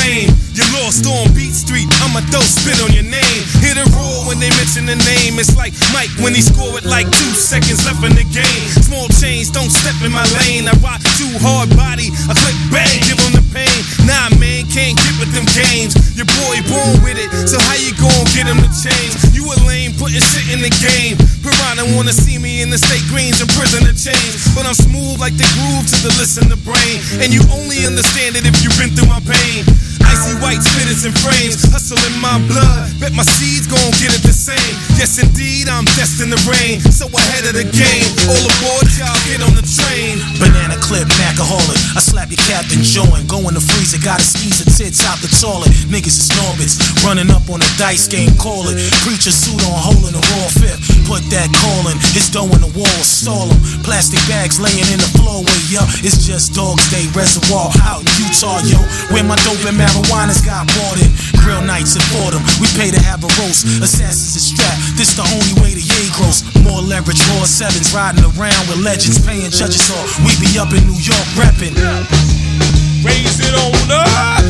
fame. You're lost on Beat Street, I'ma throw spit on your name. Hit a roar when they mention the name. It's like Mike when he score with like 2 seconds left in the game. Small change, don't step in my lane. I rock too hard body, I click bang, give him the pain. Nah man, can't get with them games. Your boy born with it, so how you gon' get him to change? You a lame, putting shit in the game. Piranha wanna see me in the state greens and prison to change. But I'm smooth like the groove to the listen to brain. And you only understand it if you've been through my pain. Icy white spitters and frames, hustle in my blood. Bet my seeds gon' get it the same. Yes indeed, I'm destined to reign. So ahead of the game, all aboard, y'all get on the train. Banana clip, Macaholic, I slap your captain joint. Go in the freezer, gotta squeeze the tits out the toilet. Niggas is Norbits, running up on the dice game, call it. Preacher suit on, holding a raw fifth. Put that call in, his dough in the wall, stall him. Plastic bags laying in the flowway, yo. It's just Dog's Day Reservoir out in Utah, yo. Where my dope and marijuana's got bought in. Grill nights in Fordham, we pay to have a roast. Assassins is strapped, this the only way to yay gross. More leverage, more sevens, riding around with legends, paying judges off. We be up in New York reppin'. Raise it on up,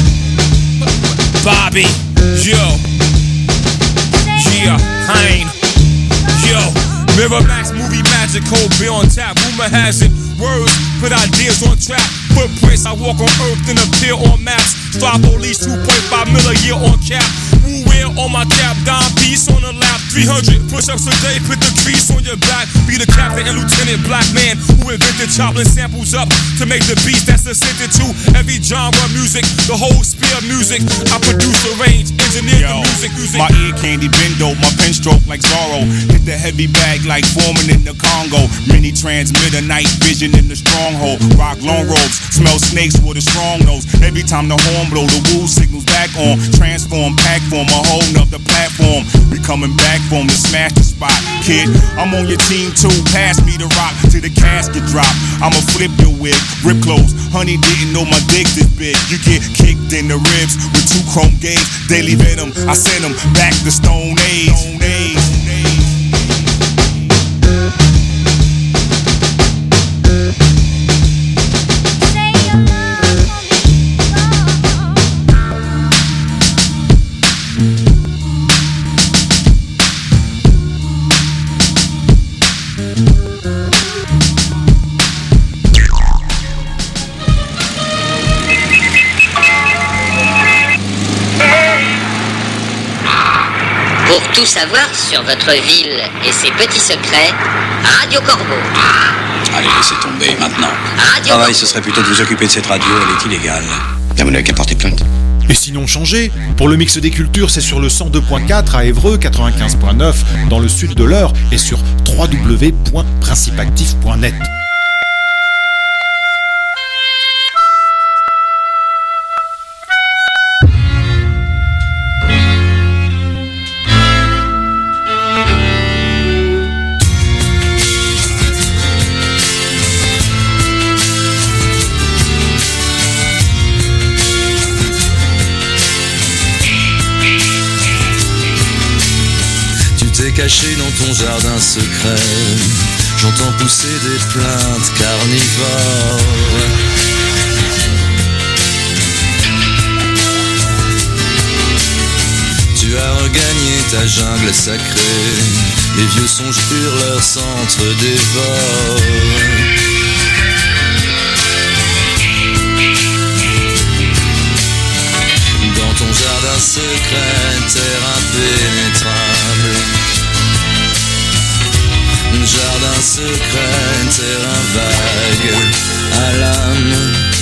Bobby, yo. Yeah, Hein, yo. Miramax movie magic, cold beer on tap. Rumor has it, words put ideas on trap. Footprints, I walk on earth and appear on maps. Strive for at least 2.5 mil a year on cap. Woo wear on my cap, dime piece on the lap. 300 push-ups a day, put the crease on your back. Be the captain and lieutenant, black man who invented chopping samples up to make the beats that's ascended to every genre of music. The whole spear of music, I produce, arrange, engineer the music. My ear candy bendo, my pen stroke like Zorro. Hit the heavy bag like Foreman in the Congo. Mini transmitter, night vision in the stronghold. Rock long robes, smell snakes with a strong nose. Every time the horn blow, the woo signals back on. Transform, pack form, a whole nother platform. We coming back from to smash the spot. Kid, I'm on your team too. Pass me the rock till the casket drop. I'ma flip your wig, rip close. Honey didn't know my dick this big. You get kicked in the ribs with 2 chrome gauge. Daily venom, I send them back to Stone Age. Pour tout savoir sur votre ville et ses petits secrets, Radio Corbeau. Allez, laissez tomber maintenant. Radio Travail, ce serait plutôt de vous occuper de cette radio, elle est illégale. Vous n'avez qu'à porter plainte. Et sinon changez. Pour le mix des cultures, c'est sur le 102.4 à Évreux, 95.9 dans le sud de l'Eure et sur www.principactif.net. Caché dans ton jardin secret, j'entends pousser des plaintes carnivores. Tu as regagné ta jungle sacrée, les vieux songes hurlent, leur centre dévore. Dans ton jardin secret, terre impénétrable. Jardin secret, terrain vague à l'âme.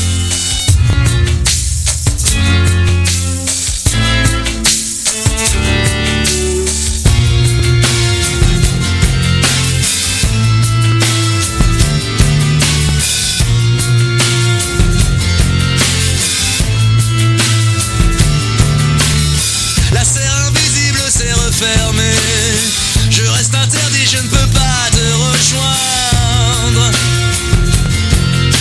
La serre invisible s'est refermée. Je reste interdit, je ne peux pas te rejoindre.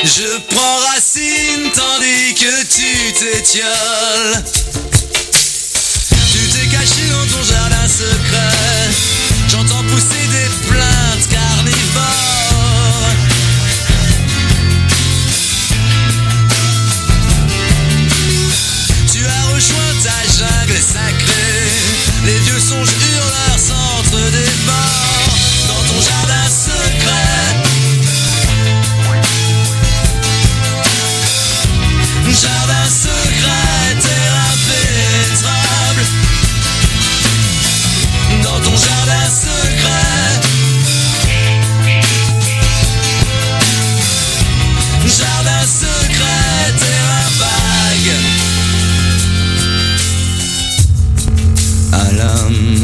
Je prends racine tandis que tu t'étioles. Tu t'es caché dans ton jardin secret. J'entends pousser des plaintes carnivores. Tu as rejoint ta jungle sacrée. Les vieux songes hurleurs s'entre des bords. Dans ton jardin secret. Jardin secret, terre impénétrable. Dans ton jardin secret. Jardin secret, terrain vague. À l'âme.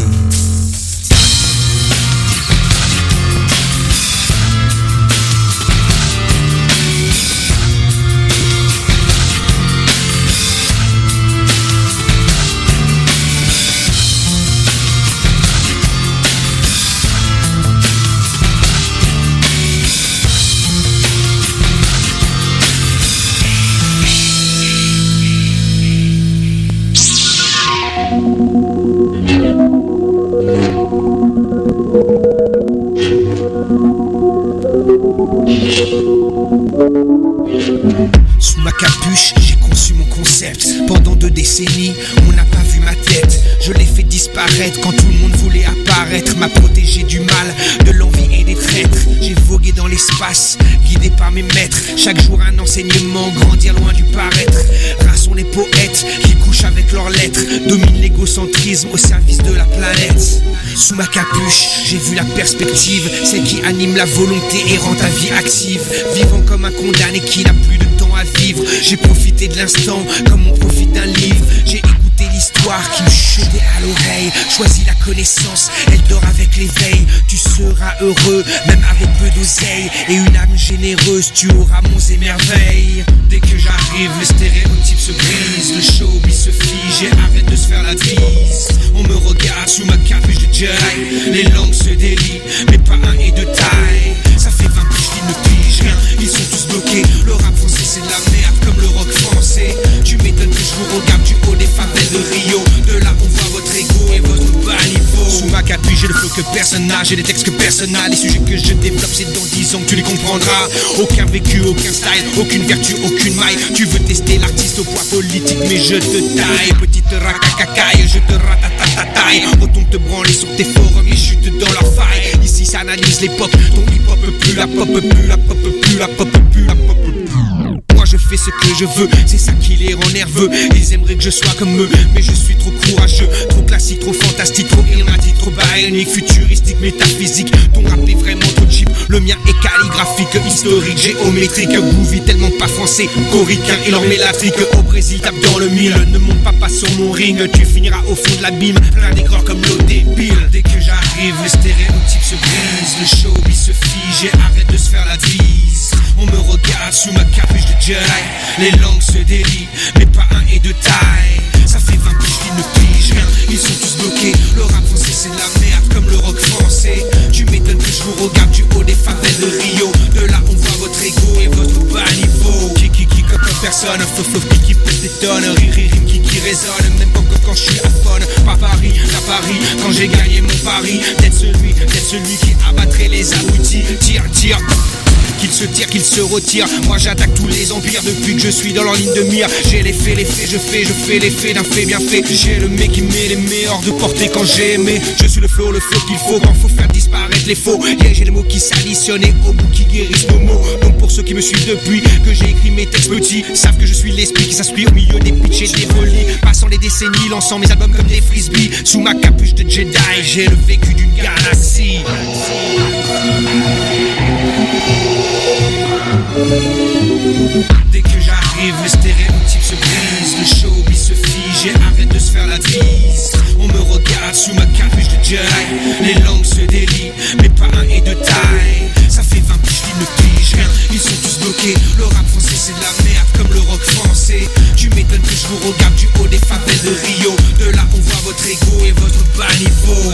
Sous ma capuche, j'ai conçu mon concept. Pendant 2 décennies, on n'a pas vu ma tête. Je l'ai fait disparaître quand tout le monde voulait apparaître. M'a protégé du mal, de l'envie et des traîtres. J'ai vogué dans l'espace, guidé par mes maîtres. Chaque jour un enseignement, grandir loin du paraître. Rares sont les poètes qui couchent avec leurs lettres. Domine l'égocentrisme au service de la planète. Sous ma capuche, j'ai vu la perspective, celle qui anime la volonté et rend ta vie active. Vivant comme un condamné qui n'a plus de temps à vivre. J'ai profité de l'instant comme on profite d'un livre. J'ai écouté l'histoire qui me chutait à l'oreille. Choisi la connaissance, elle dort avec l'éveil. Tu seras heureux, même avec peu d'oseille. Et une âme généreuse, tu auras monts et merveilles. Dès que j'arrive, le stéréotype se brise. Le showbiz se fige et arrête de se faire la bise. On me regarde sous ma capuche de Jedi. Les langues se délient, mais pas un et de taille. Ça fait 20 piges qu'ils ne pigent rien, ils sont tous bloqués. Le rap français c'est de la merde comme le rock français. Tu m'étonnes que je vous regarde du haut des favelles de Rio. De là on voit votre ego et votre bas niveau. Sous ma capuche j'ai le flow que personne n'a, j'ai des textes que personne n'a. Les sujets que je développe c'est dans 10 ans que tu les comprendras. Aucun vécu, aucun style, aucune vertu, aucune maille. Tu veux tester l'artiste au poids politique mais je te taille. Petite racacacaille, je te ratatataille. Retourne te branler sur tes forums et chute dans leur faille. Ici ça analyse l'époque, ton hip-hop plus la pop, plus la pop, plus la pop, plus la pop. Moi je fais ce que je veux, c'est ça qui les rend nerveux. Ils aimeraient que je sois comme eux, mais je suis trop courageux. Trop classique, trop fantastique, trop irmatique, trop bionique, futuristique, métaphysique. Ton rap est vraiment trop cheap, le mien est calligraphique, historique, géométrique. Groovy tellement pas français, coricain et leur mélatrique. Au Brésil tape dans le mille, ne monte pas sur mon ring. Tu finiras au fond de l'abîme, plein d'écrans comme l'eau débile. Dès que j'arrive, le stéréotype se brise. Le showbiz se fige et arrête de se faire la bise. On me regarde sous ma capuche de Jedi. Les langues se délient, mais pas un et de taille. Ça fait 20 piges qu'ils ne pigent rien, ils sont tous bloqués. Le rap français c'est de la merde comme le rock français. Tu m'étonnes que je vous regarde du haut des favelles de Rio. De là on voit votre ego et votre bas niveau. Qui comme personne, flow qui pèse des tonnes. Rire qui résonne, même pas que quand je suis à fond. Pas Paris, la Paris, quand j'ai gagné mon pari. D'être celui qui abattrait les abrutis. Tire Qu'ils se tirent, qu'ils se retirent. Moi j'attaque tous les empires depuis que je suis dans leur ligne de mire. J'ai les faits, je fais l'effet d'un fait bien fait. J'ai le mec qui met les meilleurs de portée quand j'ai aimé. Je suis le flow qu'il faut quand faut faire disparaître les faux. Yeah, j'ai les mots qui s'additionnent et au bout qui guérissent nos mots. Donc pour ceux qui me suivent depuis que j'ai écrit mes textes petits, savent que je suis l'esprit qui s'inspire au milieu des pitchs et des volis. Passant les décennies, lançant mes albums comme des frisbees. Sous ma capuche de Jedi, j'ai le vécu d'une galaxie. Dès que j'arrive, le stéréotype se brise. Le showbiz se fige et arrête de se faire la bise. On me regarde sous ma capuche de Jedi. Les langues se délient, mais pas un et de taille. Ça fait 20 piges qu'ils ne pigent rien, ils sont tous bloqués. Le rap français c'est de la merde comme le rock français. Tu m'étonnes que je vous regarde du haut des favelles de Rio. De là on voit votre ego et votre bas niveau.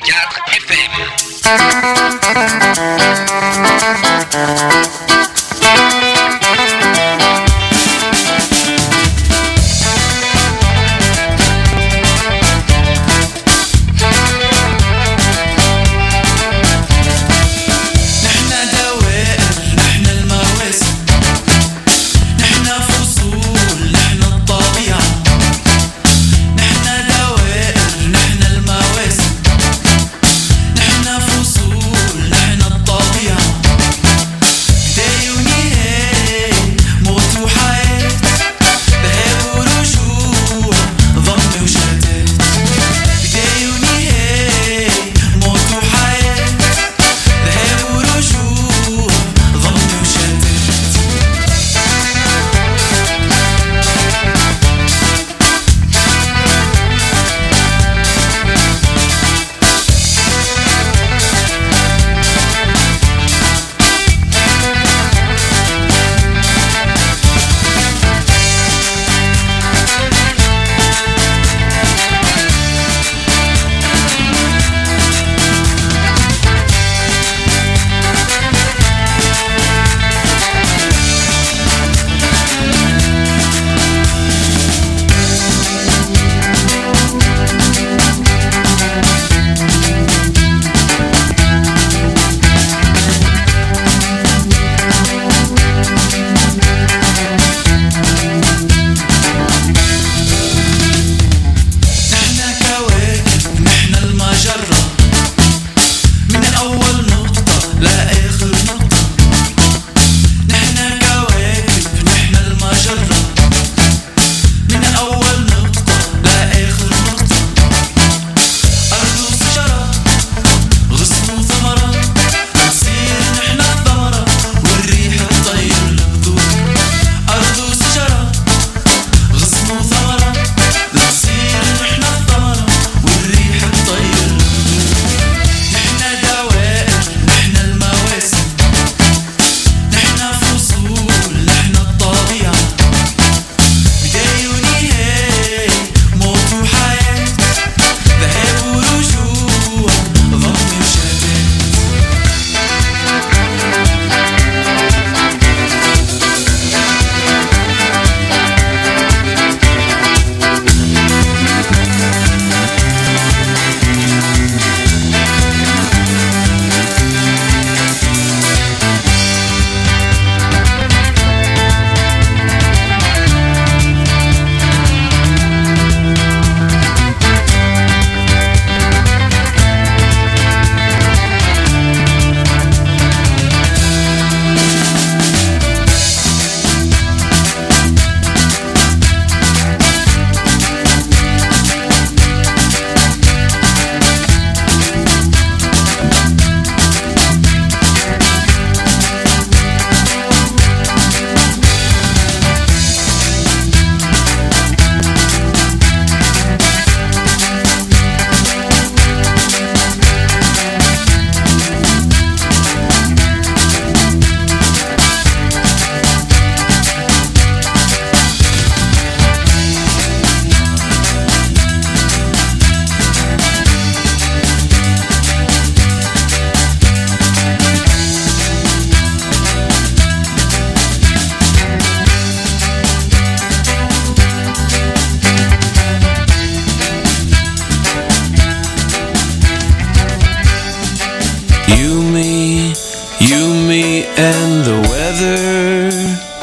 and the weather.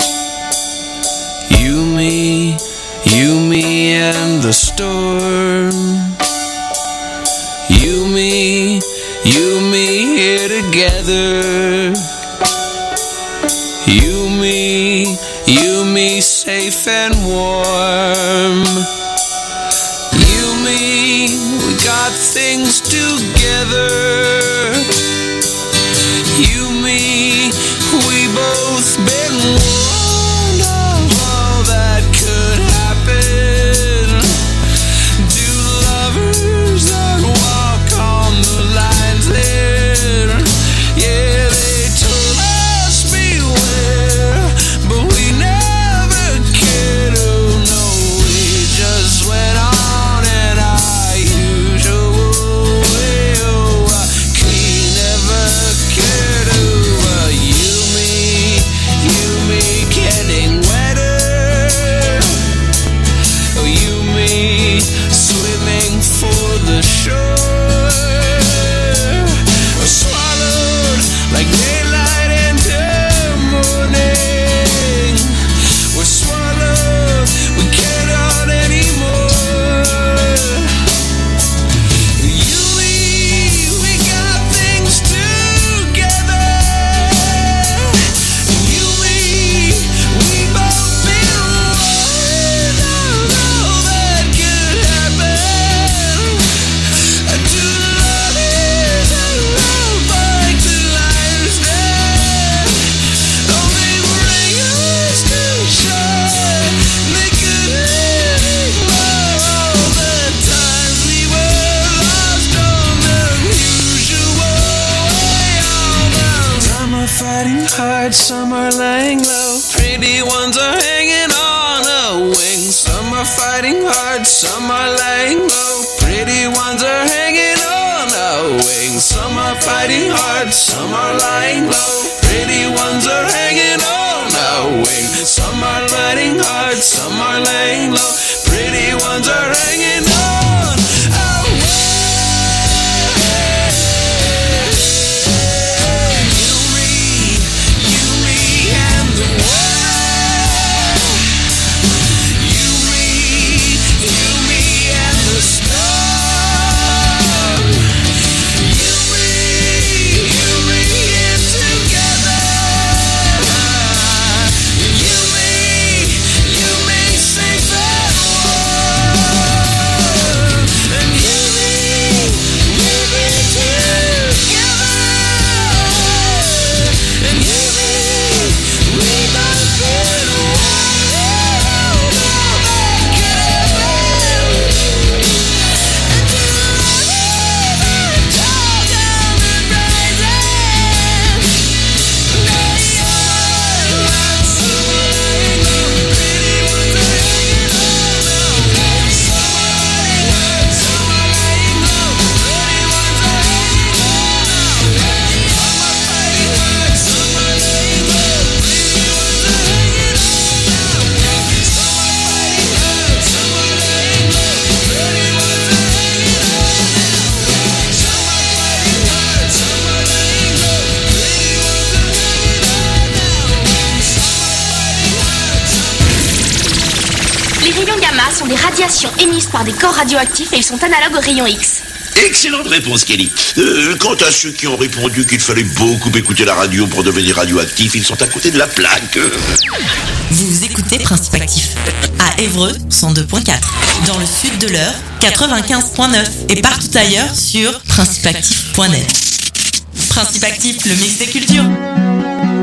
You, me and the storm. You, me here together. You, me safe and warm. You, me, we got things together. You, me, we both been warned of all that could happen. Do lovers that walk on the lines there? Yeah, they told us beware, but we never cared. Oh no, we just went on in our usual way. Oh, the shore were swallowed like daylight into morning. We're swallowed, we can't out anymore. You leave, we got things together. You leave, we both been warned. All that could happen to lovers and love like to life's dead. Oh, they bring us to shore. They could ignore all the times we were lost on the usual way. Some are fighting hard, some are laying low. Pretty ones are hanging on a wing. Some are fighting hard, some are laying low. Pretty ones are hanging on a wing. Some are fighting hard, some are lying low. Pretty ones are hanging on a wing. Some are fighting hard, some are laying low. Pretty ones are hanging on a wing. You, me, and the world. You, me, and the storm. You, me, and together. You, me, safe and warm. And you, me, together. And you, we both been wild. All that could happen. And to love tall down and rising. Now you're not so late. Pretty ones are hanging on now. Some are lying hard, some are laying low. Pretty ones are hanging on now. Some are fighting hard, some are laying low. Pretty ones are hanging on now. Some are fighting hard, some are laying low. Pretty ones are hanging on now. Some are fighting hard, some are laying low. Pretty ones are hanging on now. Some are fighting hard, some are. Les rayons gamma sont des radiations émises par des corps radioactifs et ils sont analogues aux rayons X. Excellente réponse, Kelly. Quant à ceux qui ont répondu qu'il fallait beaucoup écouter la radio pour devenir radioactif, ils sont à côté de la plaque. Vous écoutez Principe Actif à Évreux 102.4, dans le sud de l'Eure 95.9 et partout ailleurs sur principeactif.net. Principe Actif, le mix des cultures.